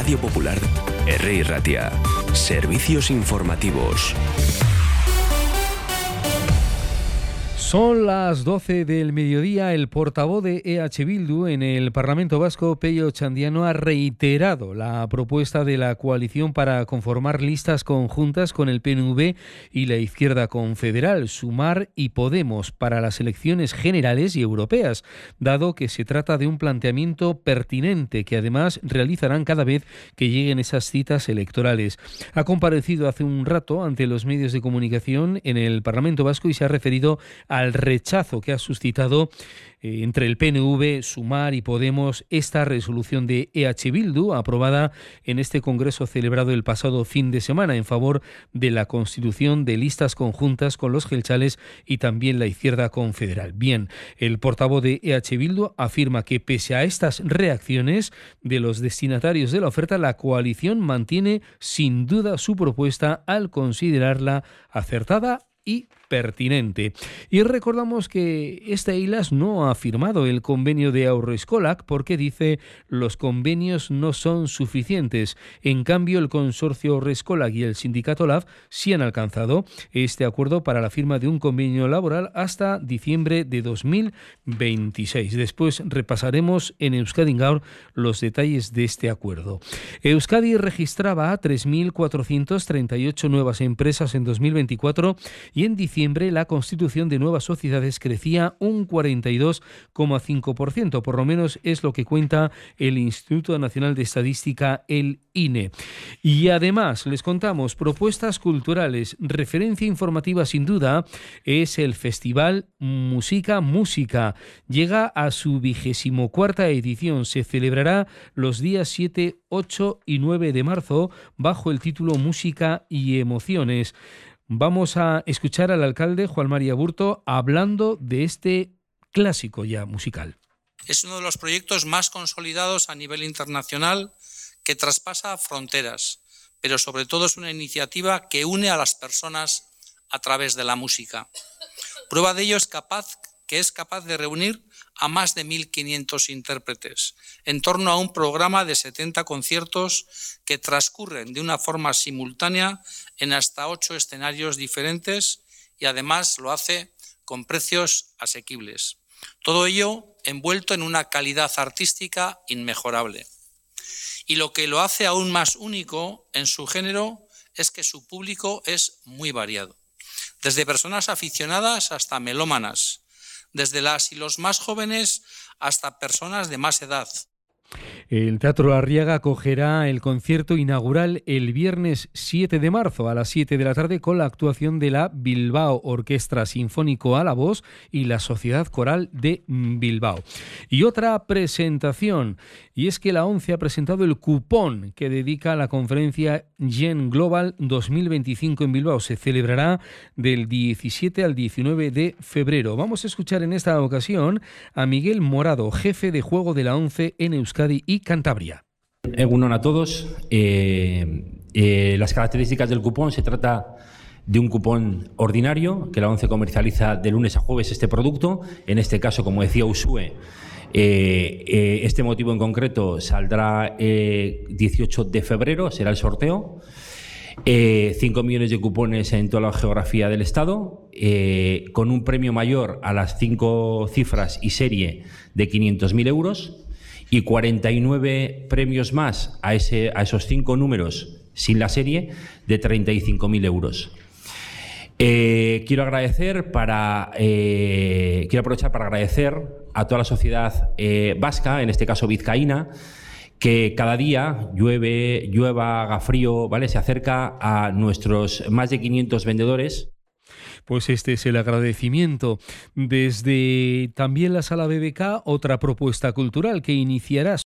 Radio Popular, Herri Ratia. Servicios informativos. Son las 12 del mediodía. El portavoz de EH Bildu en el Parlamento Vasco, Pello Otxandiano, ha reiterado la propuesta de la coalición para conformar listas conjuntas con el PNV y la Izquierda Confederal, Sumar y Podemos para las elecciones generales y europeas, dado que se trata de un planteamiento pertinente que además realizarán cada vez que lleguen esas citas electorales. Ha comparecido hace un rato ante los medios de comunicación en el Parlamento Vasco y se ha referido al rechazo que ha suscitado entre el PNV, Sumar y Podemos esta resolución de EH Bildu aprobada en este congreso celebrado el pasado fin de semana en favor de la constitución de listas conjuntas con los jeltzales y también la Izquierda Confederal. Bien, el portavoz de EH Bildu afirma que pese a estas reacciones de los destinatarios de la oferta, la coalición mantiene sin duda su propuesta al considerarla acertada y pertinente. Y recordamos que esta ILAS no ha firmado el convenio de Haurreskolak porque dice los convenios no son suficientes. En cambio, el consorcio Haurreskolak y el sindicato LAB sí han alcanzado este acuerdo para la firma de un convenio laboral hasta diciembre de 2026. Después repasaremos en Euskadi Gaur los detalles de este acuerdo. Euskadi registraba 3.438 nuevas empresas en 2024 y en diciembre la constitución de nuevas sociedades crecía un 42,5%, por lo menos es lo que cuenta el Instituto Nacional de Estadística, el INE. Y además les contamos propuestas culturales. Referencia informativa sin duda es el Festival Música. Llega a su 24ª edición. Se celebrará los días 7, 8 y 9 de marzo bajo el título Música y Emociones. Vamos a escuchar al alcalde Juan María Burto hablando de este clásico ya musical. Es uno de los proyectos más consolidados a nivel internacional que traspasa fronteras, pero sobre todo es una iniciativa que une a las personas a través de la música. Prueba de ello es que es capaz de reunir a más de 1.500 intérpretes en torno a un programa de 70 conciertos que transcurren de una forma simultánea en hasta 8 escenarios diferentes y además lo hace con precios asequibles. Todo ello envuelto en una calidad artística inmejorable. Y lo que lo hace aún más único en su género es que su público es muy variado. Desde personas aficionadas hasta melómanas, desde las y los más jóvenes hasta personas de más edad. El Teatro Arriaga acogerá el concierto inaugural el viernes 7 de marzo a las 7 de la tarde con la actuación de la Bilbao Orquestra Sinfónico a la Voz y la Sociedad Coral de Bilbao. Y otra presentación, y es que la ONCE ha presentado el cupón que dedica a la conferencia Gen Global 2025 en Bilbao. Se celebrará del 17 al 19 de febrero. Vamos a escuchar en esta ocasión a Miguel Morado, jefe de juego de la ONCE en Euskadi y Cantabria. Egunon a todos. Las características del cupón: se trata de un cupón ordinario que la ONCE comercializa de lunes a jueves este producto. En este caso, como decía Usue, este motivo en concreto saldrá 18 de febrero, será el sorteo. 5 millones de cupones en toda la geografía del Estado, con un premio mayor a las 5 cifras y serie de 500.000 euros. Y 49 premios más a esos 5 números sin la serie de 35.000 euros. Quiero aprovechar para agradecer a toda la sociedad vasca, en este caso vizcaína, que cada día llueva, haga frío, ¿vale?, se acerca a nuestros más de 500 vendedores. Pues este es el agradecimiento. Desde también la Sala BBK, otra propuesta cultural que iniciará